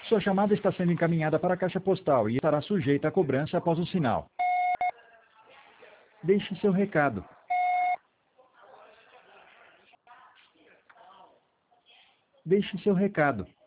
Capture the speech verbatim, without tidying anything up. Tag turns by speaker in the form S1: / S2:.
S1: Sua chamada está sendo encaminhada para a caixa postal e estará sujeita a cobrança após o sinal. Deixe seu recado. Deixe seu recado.